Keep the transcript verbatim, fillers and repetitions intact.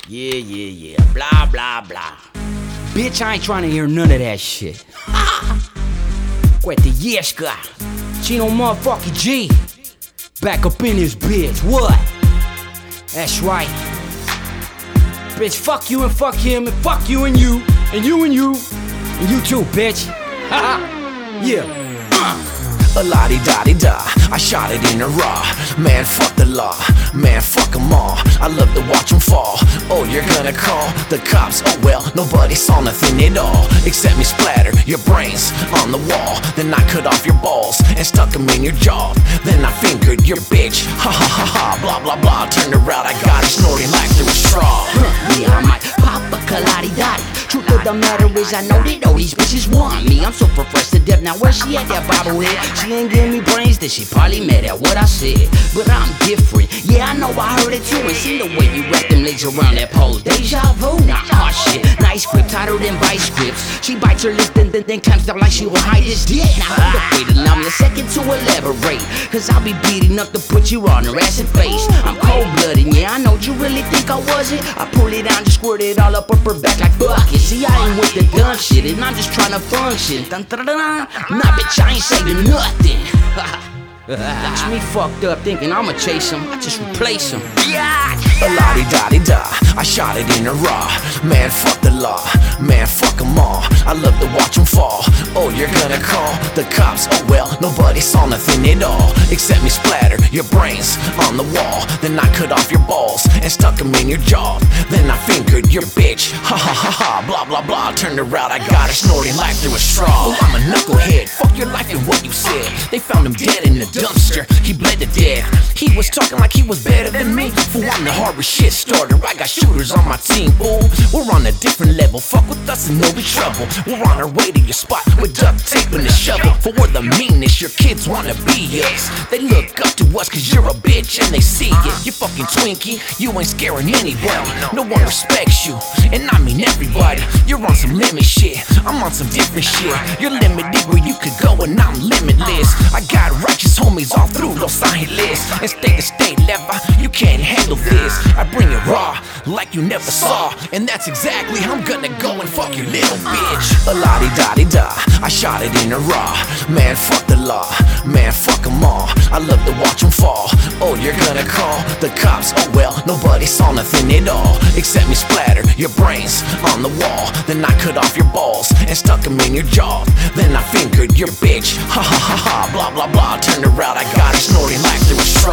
Yeah, yeah, yeah. Blah, blah, blah. Bitch, I ain't trying to hear none of that shit. Quetieska. Chino motherfucking G. Back up in this bitch. What? That's right. Bitch, fuck you and fuck him and fuck you and you. And you and you. And you too, bitch. Yeah. Uh. A la-di-da-di-da, I shot it in a raw. Man, fuck the law, man, fuck them all. I love to watch them fall. Oh, you're gonna call the cops? Oh well, nobody saw nothing at all except me splatter your brains on the wall. Then I cut off your balls and stuck them in your jaw. Then I fingered your bitch, ha ha ha ha, blah blah blah. Turned around, I got it snorting like there was straw. Yeah, I might pop a kaladi-dotty. Truth of the matter is I know that all these bitches want me. I'm so professed to death, now where she at, that bobblehead? She ain't giving me brains, then she probably mad at what I said. But I'm different, yeah I know I heard it too. And seen the way you wrap them legs around that pole. Deja vu, nah, hot shit. Nice grip, tighter than vice grips. She bites her lip and then, then comes down like she will hide this dick. Now hold up, wait and I'm the second to elaborate. Cause I'll be beating up to put you on her ass and face. I'm cold-blooded, yeah I know you really think I wasn't. I pull it down, just squirt it all up up her back like fuck it. See I ain't with the dumb shit and I'm just trying to function. Dun, dun, dun, dun. Nah bitch I ain't saving nothing. Watch me fucked up thinking I'ma chase him, I just replace him. Yeah. A la-di-da-di-da, I shot it in a raw. Man, fuck the law, man, fuck them all. I love to watch them fall. Oh, you're gonna call the cops? Oh well, nobody saw nothing at all except me splatter your brains on the wall. Then I cut off your balls and stuck them in your jaw. Then I fingered your bitch, ha ha ha ha, blah blah blah. Turned around, I got her snorting like there was straw. Oh, I'm a knucklehead, fuck your life and what you said. They found him dead in the dumpster, he bled to death. He was talking like he was better than me. Fool, I'm the hardest shit starter, I got shooters on my team, fool. We're on a different level, fuck with us and no be trouble. We're on our way to your spot with duct tape and a shovel. For we're the meanest, your kids wanna be us. They look up to us cause you're a bitch and they see it. You fucking Twinkie, you ain't scaring anybody. No one respects you, and I mean everybody. You're on some limit shit, I'm on some different shit. You're limited where you could go and I'm limitless. I got righteous homies all through Los Angeles. And state to state level, you can't handle this. I bring it raw, like you never saw. And that's exactly how I'm gonna go and fuck your little bitch. A la-di-da-di-da, I shot it in a raw. Man, fuck the law, man, fuck them all. I love to watch them fall. Oh, you're gonna call the cops? Oh well, nobody saw nothing at all except me splatter your brains on the wall. Then I cut off your balls and stuck them in your jaw. Then I fingered your bitch, ha ha ha ha, blah blah blah. Turned around, I got her snorting like there was straw.